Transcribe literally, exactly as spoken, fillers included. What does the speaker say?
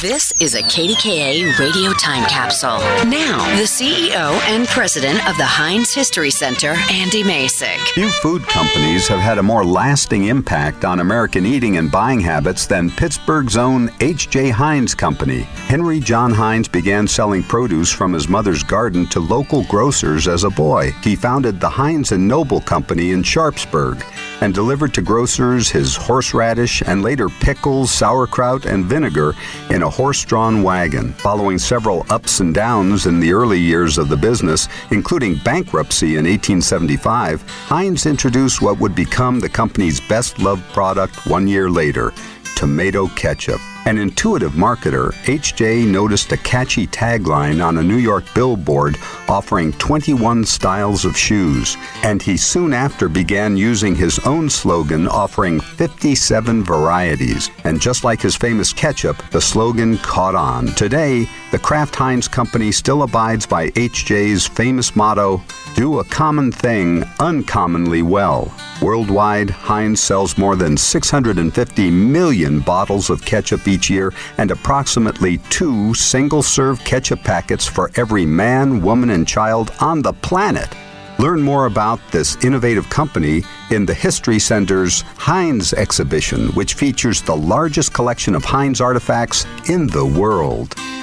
This is a K D K A radio time capsule. Now, the C E O and president of the Heinz History Center, Andy Masek. Few food companies have had a more lasting impact on American eating and buying habits than Pittsburgh's own H J. Heinz Company. Henry John Heinz began selling produce from his mother's garden to local grocers as a boy. He founded the Heinz and Noble Company in Sharpsburg and delivered to grocers his horseradish and later pickles, sauerkraut, and vinegar in a horse-drawn wagon. Following several ups and downs in the early years of the business, including bankruptcy in eighteen seventy-five, Heinz introduced what would become the company's best-loved product one year later, tomato ketchup. An intuitive marketer, H J noticed a catchy tagline on a New York billboard offering twenty-one styles of shoes, and he soon after began using his own slogan offering fifty-seven varieties. And just like his famous ketchup, the slogan caught on. Today, the Kraft Heinz Company still abides by H J's famous motto, "Do a common thing uncommonly well." Worldwide, Heinz sells more than six hundred fifty million bottles of ketchup each year and approximately two single-serve ketchup packets for every man, woman, and child on the planet. Learn more about this innovative company in the History Center's Heinz exhibition, which features the largest collection of Heinz artifacts in the world.